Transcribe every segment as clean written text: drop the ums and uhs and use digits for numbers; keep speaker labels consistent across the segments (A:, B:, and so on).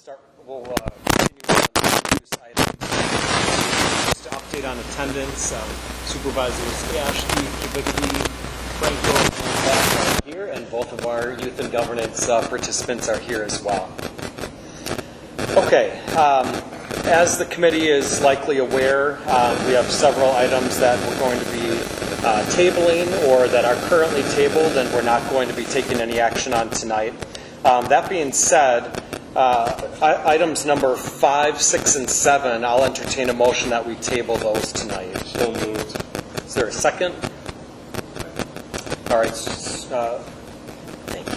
A: We'll continue on introduce items. Just to update on attendance, Supervisors Ashby, Kubicki, Franco, and Beck are here, and both of our youth and governance participants are here as well. Okay, as the committee is likely aware, we have several items that we're going to be tabling or that are currently tabled, and we're not going to be taking any action on tonight. That being said, items number 5, 6, and 7, I'll entertain a motion that we table those tonight. So moved. Is there a second? All right. Thank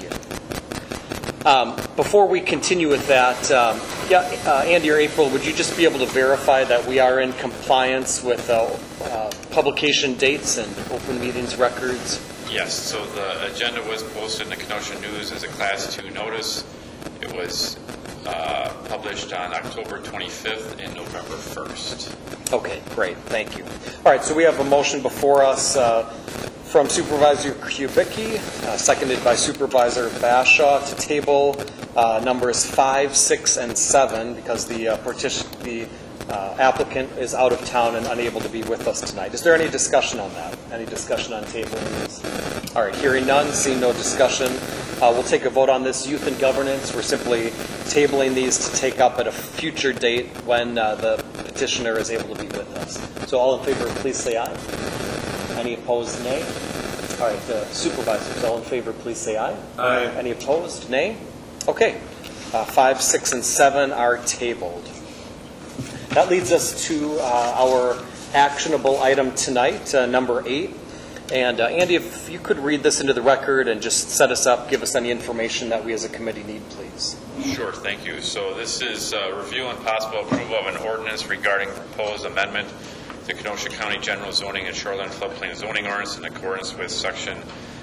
A: you. Before we continue with that, Andy or April, would you just be able to verify that we are in compliance with publication dates and open meetings records?
B: Yes. So the agenda was posted in the Kenosha News as a Class 2 notice. It was published on October 25th and November 1st.
A: Okay, great. Thank you. All right, so we have a motion before us from Supervisor Kubicki, seconded by Supervisor Bashaw, to table numbers 5, 6, and 7 because the applicant is out of town and unable to be with us tonight. Is there any discussion on that? Any discussion on tabling these? All right, hearing none, seeing no discussion. We'll take a vote on this. Youth and governance, we're simply tabling these to take up at a future date when the petitioner is able to be with us. So all in favor, please say aye. Any opposed, nay? All right, supervisors, all in favor, please say aye.
C: Aye.
A: Any opposed, nay? Okay, 5, 6, and 7 are tabled. That leads us to our actionable item tonight, number 8. And Andy, if you could read this into the record and just set us up, give us any information that we as a committee need, please.
B: Sure, thank you. So this is review and possible approval of an ordinance regarding proposed amendment to Kenosha County General Zoning and Shoreline Floodplain Zoning Ordinance in accordance with Section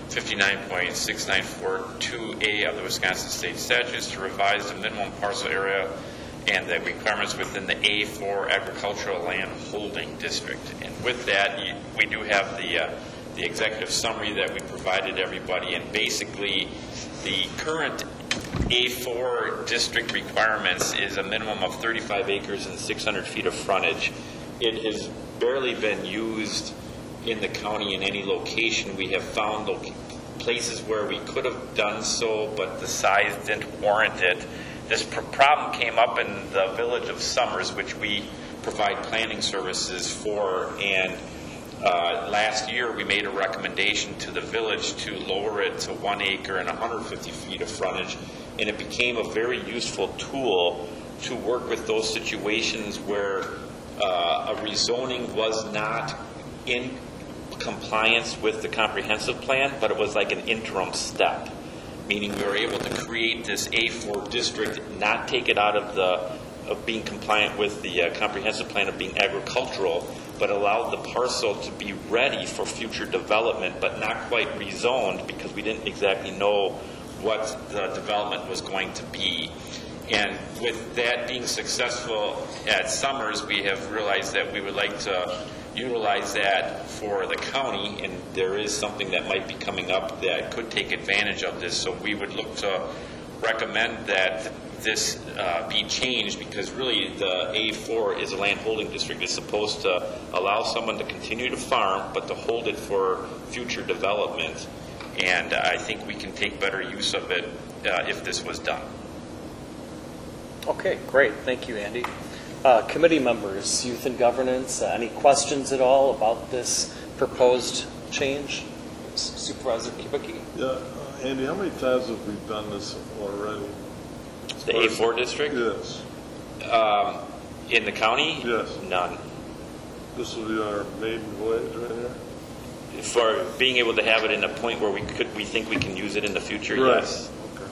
B: 59.6942A of the Wisconsin State Statutes to revise the minimum parcel area and the requirements within the A4 Agricultural Land Holding District. And with that, we do have the executive summary that we provided everybody, and basically the current A4 district requirements is a minimum of 35 acres and 600 feet of frontage. It has barely been used in the county in any location. We have found places where we could have done so, but the size didn't warrant it. This problem came up in the village of Summers, which we provide planning services for, and last year we made a recommendation to the village to lower it to 1 acre and 150 feet of frontage, and it became a very useful tool to work with those situations where a rezoning was not in compliance with the comprehensive plan, but it was like an interim step, meaning we were able to create this A4 district, not take it out of being compliant with the comprehensive plan of being agricultural, but allowed the parcel to be ready for future development, but not quite rezoned because we didn't exactly know what the development was going to be. And with that being successful at Summers, we have realized that we would like to utilize that for the county, and there is something that might be coming up that could take advantage of this. So we would look to recommend that this be changed, because really the A4 is a land holding district. It's supposed to allow someone to continue to farm, but to hold it for future development. And I think we can take better use of it if this was done.
A: Okay, great. Thank you, Andy. Committee members, youth and governance, any questions at all about this proposed change? Supervisor Kubicki?
C: Yeah, Andy, how many times have we done this already?
B: The A4 district?
C: Yes.
B: In the county?
C: Yes.
B: None.
C: This will be our maiden voyage right here?
B: For being able to have it in a point where we think we can use it in the future,
C: right.
B: Yes.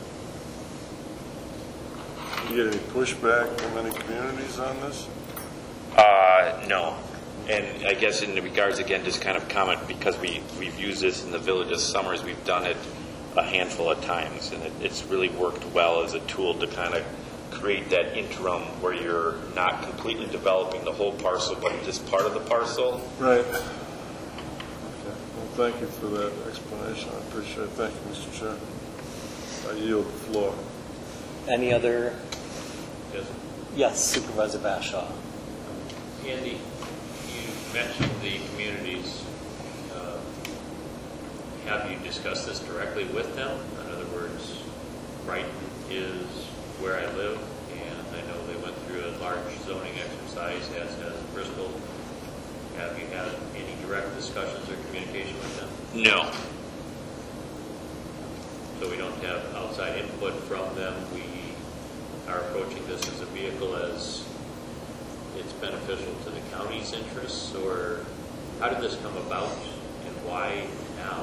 C: Okay. You get any pushback from any communities on this?
B: No. And I guess in regards, again, just kind of comment, because we've used this in the village of Summers, we've done it a handful of times, and it's really worked well as a tool to kind of create that interim where you're not completely developing the whole parcel, but just part of the parcel.
C: Right. Okay. Well, thank you for that explanation. I appreciate it. Thank you, Mr. Chair. I yield the floor.
A: Any other
D: Yes.
A: Yes, Supervisor Bashaw.
D: Andy, you mentioned the communities. Have you discussed this directly with them? In other words, Brighton is where I live, and I know they went through a large zoning exercise, as has Bristol. Have you had any direct discussions or communication with them?
B: No.
D: So we don't have outside input from them. We are approaching this as a vehicle as it's beneficial to the county's interests, or how did this come about and why now?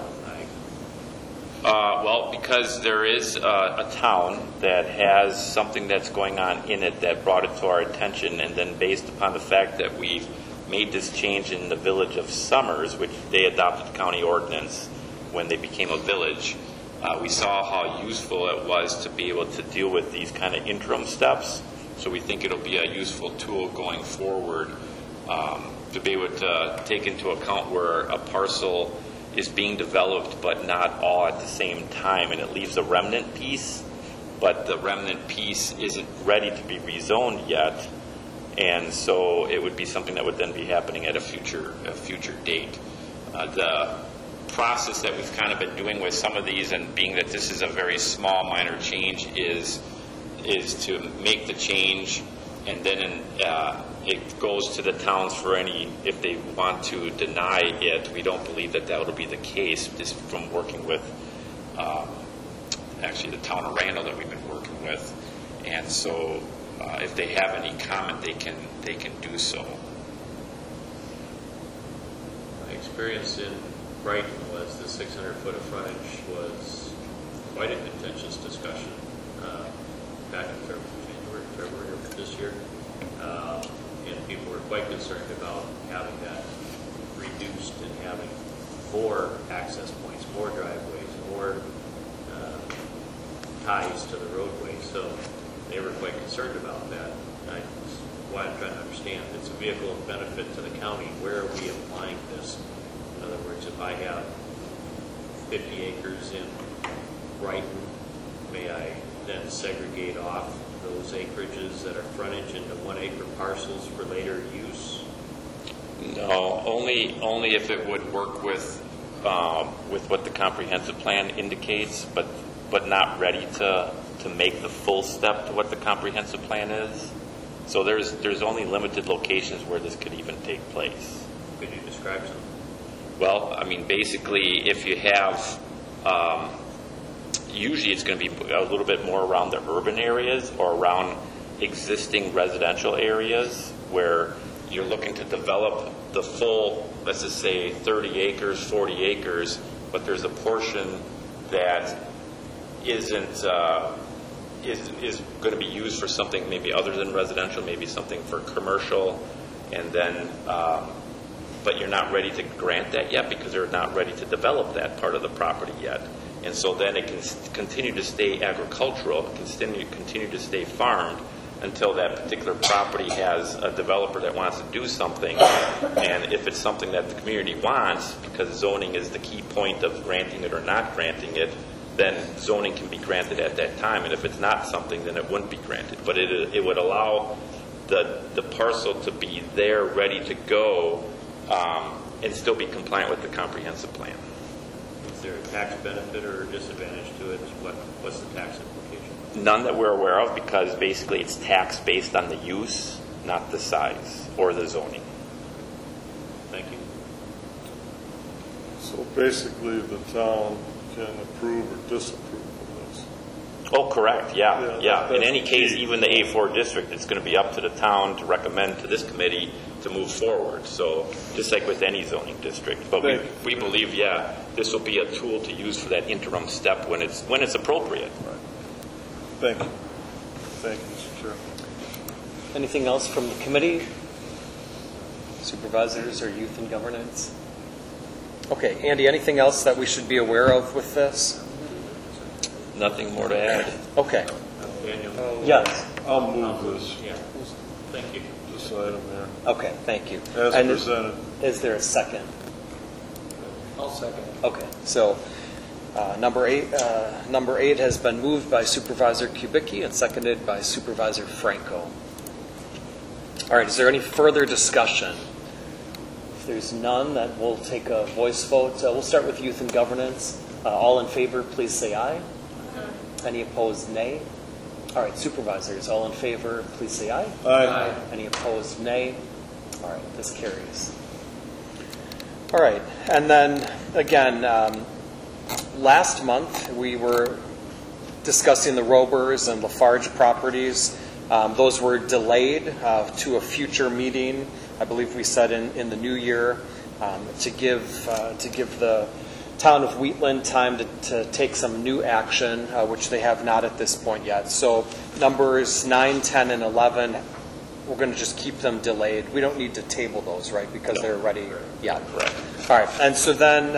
B: Well, because there is a town that has something that's going on in it that brought it to our attention, and then based upon the fact that we've made this change in the village of Summers, which they adopted county ordinance when they became a village, we saw how useful it was to be able to deal with these kind of interim steps. So we think it'll be a useful tool going forward to be able to take into account where a parcel is being developed but not all at the same time, and it leaves a remnant piece, but the remnant piece isn't ready to be rezoned yet, and so it would be something that would then be happening at a future date. The process that we've kind of been doing with some of these, and being that this is a very small minor change, is to make the change, and then it goes to the towns for any, if they want to deny it. We don't believe that that will be the case, just from working with actually the town of Randall that we've been working with, and so if they have any comment, they can do so.
D: My experience in Brighton was the 600-foot of frontage was quite a contentious discussion back in February of this year. And people were quite concerned about having that reduced and having more access points, more driveways, more ties to the roadway. So they were quite concerned about that. That's why I'm trying to understand. It's a vehicle of benefit to the county. Where are we applying this? In other words, if I have 50 acres in Brighton, may I then segregate off those acreages that are frontage into 1 acre parcels for later use?
B: No, only if it would work with what the comprehensive plan indicates, but not ready to make the full step to what the comprehensive plan is. So there's only limited locations where this could even take place.
D: Could you describe some?
B: Well, I mean, basically, if you have, usually it's going to be a little bit more around the urban areas or around existing residential areas where you're looking to develop the full, let's just say 30 acres, 40 acres, but there's a portion that isn't, is going to be used for something maybe other than residential, maybe something for commercial, and then, but you're not ready to grant that yet because they're not ready to develop that part of the property yet. And so then it can continue to stay agricultural, continue to stay farmed until that particular property has a developer that wants to do something. And if it's something that the community wants, because zoning is the key point of granting it or not granting it, then zoning can be granted at that time. And if it's not something, then it wouldn't be granted. But it would allow the parcel to be there, ready to go, and still be compliant with the comprehensive plan.
D: Is there a tax benefit or disadvantage to it? What's the tax implication?
B: None that we're aware of, because basically it's taxed based on the use, not the size or the zoning.
D: Thank you.
C: So basically, the town can approve or disapprove of this.
B: Oh, correct. Yeah.
C: Yeah,
B: In any
C: that's
B: case,
C: key.
B: even the A4 district, it's going to be up to the town to recommend to this committee to move forward. So just like with any zoning district. But we believe, this will be a tool to use for that interim step when it's appropriate.
C: Right. Thank you. Thank you, Mr. Chair.
A: Anything else from the committee? Supervisors or youth and governance? Okay, Andy, anything else that we should be aware of with this?
B: Nothing more to add.
A: Okay.
D: Daniel?
A: Yes.
C: I'll move this
D: Yeah. Thank you.
C: item here,
A: Okay, thank you.
C: as
A: And
C: presented.
A: is there a second?
D: I'll second.
A: Okay, so Number eight has been moved by Supervisor Kubicki and seconded by Supervisor Franco. All right, is there any further discussion? If there's none, then we'll take a voice vote. We'll start with Youth and Governance. All in favor, please say aye. Any opposed, nay. All right, Supervisors, all in favor, please say aye.
C: Aye.
A: Any opposed, nay. All right, this carries. All right, and then again, last month we were discussing the Robers and Lafarge properties. Those were delayed to a future meeting. I believe we said in the new year to give the town of Wheatland time to take some new action, which they have not at this point yet. So numbers 9, 10, and 11, we're going to just keep them delayed. We don't need to table those, right, because they're ready. Yeah, correct. All right, and so then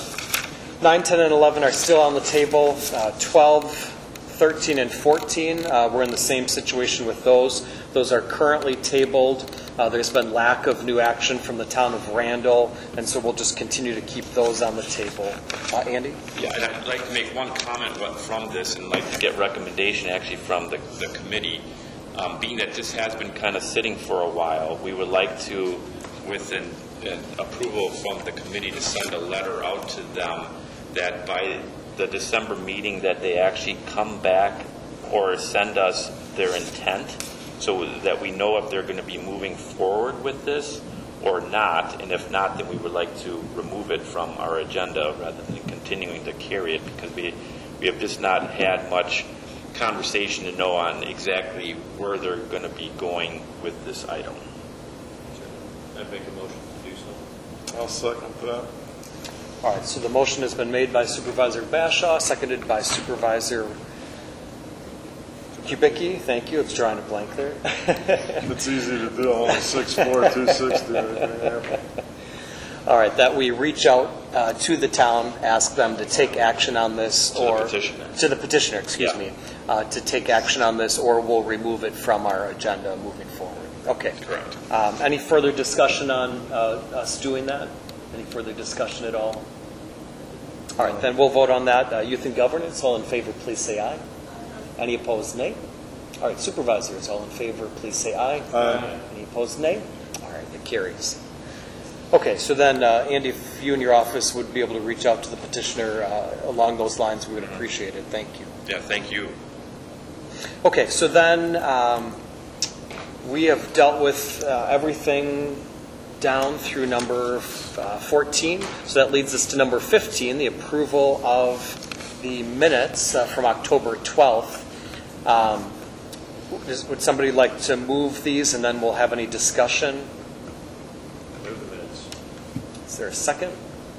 A: 9, 10, and 11 are still on the table. 12, 13, and 14, we're in the same situation with those. Those are currently tabled. There's been lack of new action from the town of Randall, and so we'll just continue to keep those on the table. Andy?
B: Yeah, and I'd like to make one comment from this and like to get recommendation actually from the committee. Being that this has been kind of sitting for a while, we would like to, with an approval from the committee, to send a letter out to them that by the December meeting that they actually come back or send us their intent so that we know if they're going to be moving forward with this or not, and if not, then we would like to remove it from our agenda rather than continuing to carry it, because we have just not had much conversation to know on exactly where they're going to be going with this item.
D: I'd make a motion to do so.
C: I'll second that.
A: All right, so the motion has been made by Supervisor Bashaw, seconded by Supervisor Kubicki. Thank you. It's drawing a blank there.
C: It's easy to do. All 6'4", 260 right there.
A: All right, that we reach out to the town, ask them to take action on this,
B: To the petitioner,
A: excuse
B: Yeah.
A: me, to take action on this, or we'll remove it from our agenda moving forward. Okay.
B: Correct.
A: Any further discussion on us doing that? Any further discussion at all? All right, then we'll vote on that. Youth and Governance, all in favor, please say aye. Any opposed, nay? All right, Supervisors, all in favor, please say aye.
C: Aye.
A: Any opposed, nay? All right, it carries. Okay, so then, Andy, if you and your office would be able to reach out to the petitioner along those lines, we would appreciate it. Thank you.
B: Yeah, thank you.
A: Okay, so then we have dealt with everything down through number 14. So that leads us to number 15, the approval of the minutes from October 12th. Would somebody like to move these, and then we'll have any discussion?
D: Move the minutes.
A: Is there a second?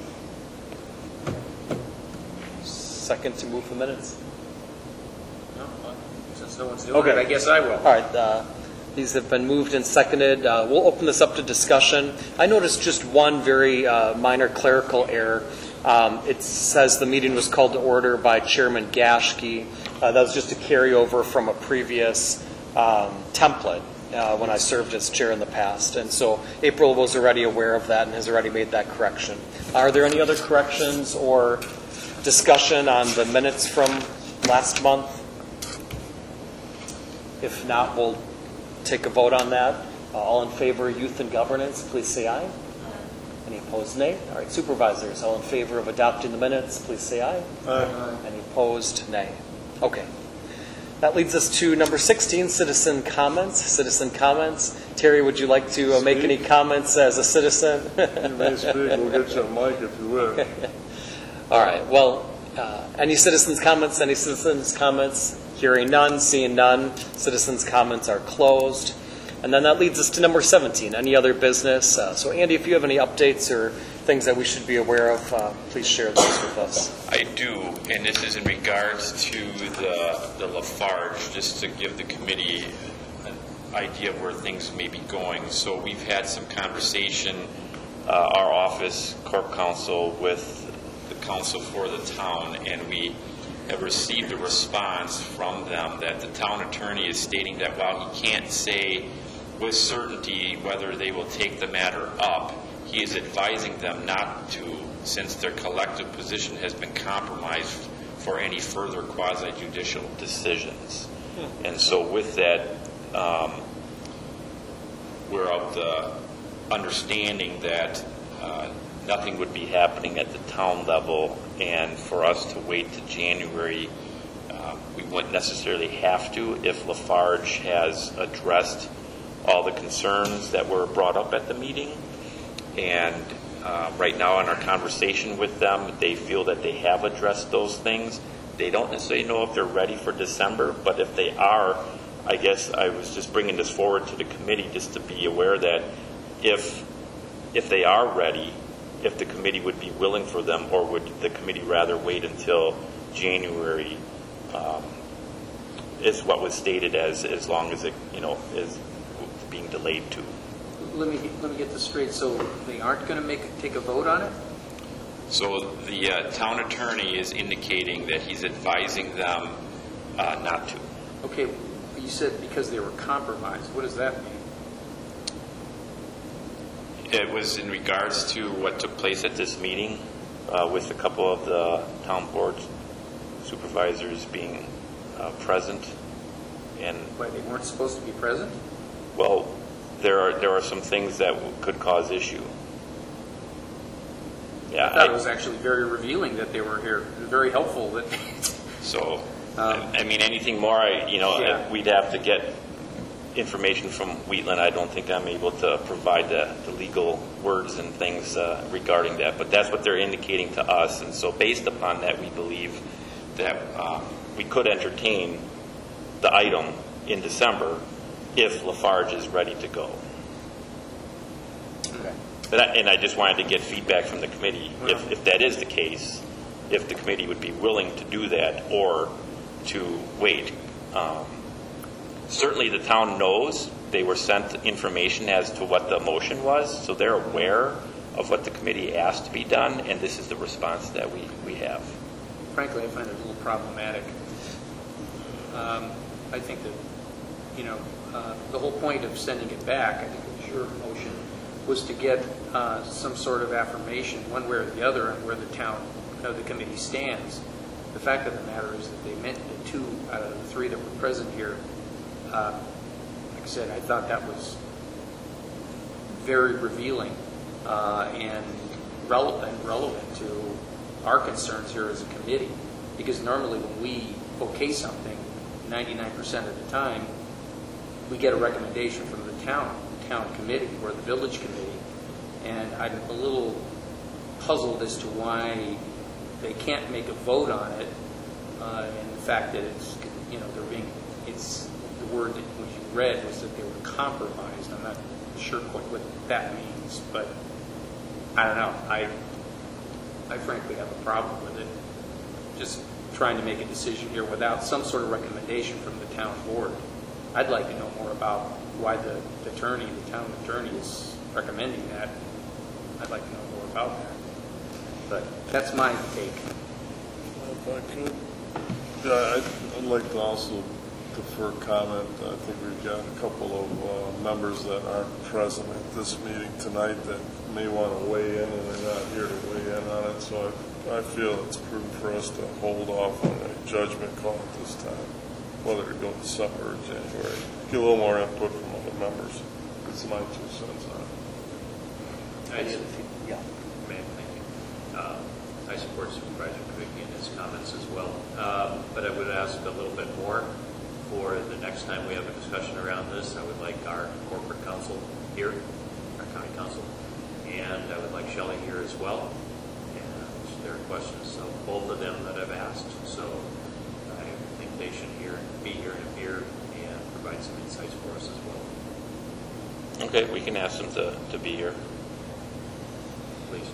A: Second to move the minutes?
E: No, since no one's doing it, I guess I will.
A: All right. These have been moved and seconded. We'll open this up to discussion. I noticed just one very minor clerical error. It says the meeting was called to order by Chairman Gashke. That was just a carryover from a previous template when I served as chair in the past. And so April was already aware of that and has already made that correction. Are there any other corrections or discussion on the minutes from last month? If not, we'll take a vote on that. All in favor, Youth and Governance, please say aye. Any opposed, nay? All right, Supervisors, all in favor of adopting the minutes, please say aye.
C: Aye.
A: Any opposed, nay? Okay. That leads us to number 16, citizen comments. Citizen comments. Terry, would you like to make any comments as a citizen?
C: You may speak. We'll get you a mic if you wish.
A: All right. Well, any citizens' comments? Any citizens' comments? Hearing none, seeing none. Citizens' comments are closed. And then that leads us to number 17, any other business. So, Andy, if you have any updates or things that we should be aware of, please share those with us.
B: I do, and this is in regards to the Lafarge, just to give the committee an idea of where things may be going. So we've had some conversation, our office, Corp Counsel, with the council for the town, and we have received a response from them that the town attorney is stating that while he can't say with certainty whether they will take the matter up, he is advising them not to since their collective position has been compromised for any further quasi-judicial decisions. And so with that, we're of the understanding that nothing would be happening at the town level, and for us to wait to January, we wouldn't necessarily have to if Lafarge has addressed all the concerns that were brought up at the meeting. And right now in our conversation with them, they feel that they have addressed those things. They don't necessarily know if they're ready for December, but if they are, I guess I was just bringing this forward to the committee just to be aware that if they are ready, if the committee would be willing for them, or would the committee rather wait until January, is what was stated as long as it, is being delayed to.
E: Let me get this straight. So they aren't going to take a vote on it?
B: So the town attorney is indicating that he's advising them not to.
E: Okay, you said because they were compromised. What does that mean?
B: It was in regards to what took place at this meeting with a couple of the town board supervisors being present. And
E: Why, they weren't supposed to be present?
B: well, there are some things that could cause issue. Yeah,
E: I thought it was actually very revealing that they were here. It was very helpful that
B: so I mean, anything more,
E: Yeah.
B: we'd have to get information from Wheatland. I don't think I'm able to provide the legal words and things regarding that, but that's what they're indicating to us. And so based upon that, we believe that we could entertain the item in December if Lafarge is ready to go.
E: Okay.
B: And I just wanted to get feedback from the committee, if that is the case, if the committee would be willing to do that or to wait. Certainly the town knows. They were sent information as to what the motion was, so they're aware of what the committee asked to be done, and this is the response that we have.
E: Frankly, I find it a little problematic. I think that, the whole point of sending it back, I think it was your motion, was to get some sort of affirmation, one way or the other, on where the committee stands. The fact of the matter is that they meant the 2 out of the 3 that were present here. Like I said, I thought that was very revealing and relevant to our concerns here as a committee. Because normally when we okay something, 99% of the time, we get a recommendation from the town committee or the village committee. And I'm a little puzzled as to why they can't make a vote on it. And the fact that it's, the word that you read was that they were compromised. I'm not sure quite what that means, but I don't know. I frankly have a problem with it. Just trying to make a decision here without some sort of recommendation from the town board. I'd like to know more about why the town attorney is recommending that. I'd like to know more about that. But that's my take.
C: If I could, I'd like to also defer comment. I think we've got a couple of members that aren't present at this meeting tonight that may want to weigh in, and they're not here to weigh in on it. So I feel it's prudent for us to hold off on a judgment call at this time, whether to go December or January. Get a little more input from other members. It's my 2 cents on it.
D: I support Supervisor Kvicki in his comments as well. But I would ask a little bit more for the next time we have a discussion around this. I would like our corporate counsel here, our county counsel, and I would like Shelley here as well. And there are questions, so both of them that I've asked. So I think they should be here and appear and provide some insights for us as well.
B: Okay, we can ask them to be here.
D: Please.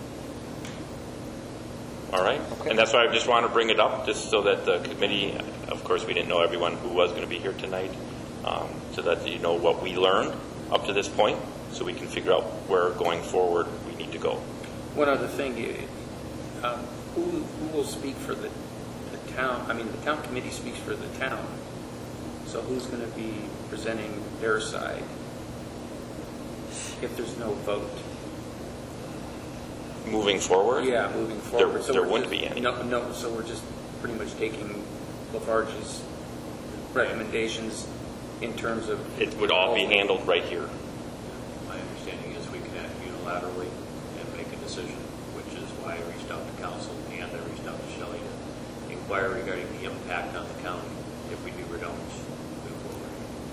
B: All right. Okay. And that's why I just want to bring it up, just so that the committee, of course, we didn't know everyone who was going to be here tonight, so that you know what we learned up to this point, so we can figure out where going forward we need to go.
E: One other thing, who will speak for the town? I mean, the town committee speaks for the town. So who's going to be presenting their side if there's no vote?
B: moving forward?
E: Yeah, moving forward. So
B: There
E: we're
B: wouldn't
E: just-
B: be any.
E: No, so we're just pretty much taking Lafarge's recommendations in terms of...
B: It would all be handled right here.
D: My understanding is we can act unilaterally and make a decision, which is why I reached out to council and I reached out to Shelley to inquire regarding the impact on the county if we do or don't move forward.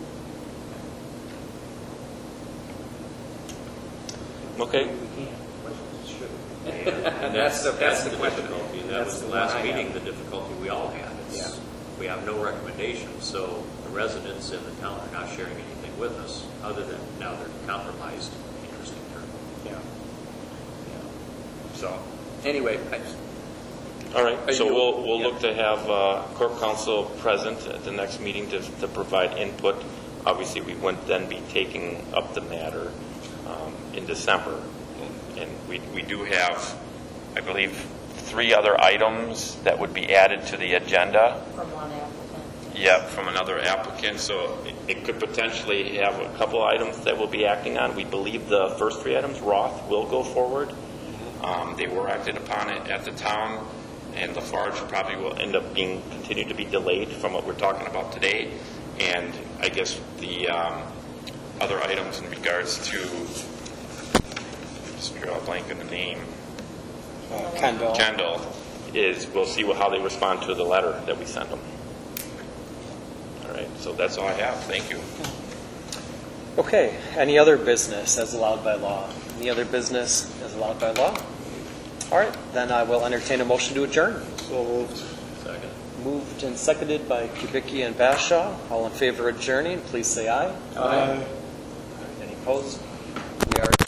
B: Okay.
E: We can't. Questions should.
D: And
E: That's the
D: difficulty.
E: question.
D: That
E: That's
D: was
E: the
D: the
E: one
D: last
E: I
D: meeting,
E: have.
D: the difficulty we all had. It's-
E: Yeah.
D: We have no recommendations, so the residents in the town are not sharing anything with us, other than now they're compromised, interesting term.
E: Yeah.
B: So.
E: Anyway,
B: All right,
E: Are
B: so
E: you-
B: we'll
E: yeah.
B: look to have Corp Council present at the next meeting to provide input. Obviously, we wouldn't then be taking up the matter in December. And we do have, I believe, 3 other items that would be added to the agenda.
F: From one applicant.
B: Yeah, from another applicant, so it could potentially have a couple items that we'll be acting on. We believe the first 3 items, Roth, will go forward. They were acted upon at the town, and Lafarge probably will end up being, continue to be delayed from what we're talking about today. And I guess the other items in regards to, just draw a blank in the name, Kendall, is we'll see how they respond to the letter that we sent them. All right, so that's all I have. Thank you.
A: Okay, any other business as allowed by law? Any other business as allowed by law? All right, then I will entertain a motion to adjourn.
C: So moved.
D: Second.
A: Moved and seconded by Kubicki and Bashaw. All in favor of adjourning, please say aye.
C: Aye.
A: Any opposed? We are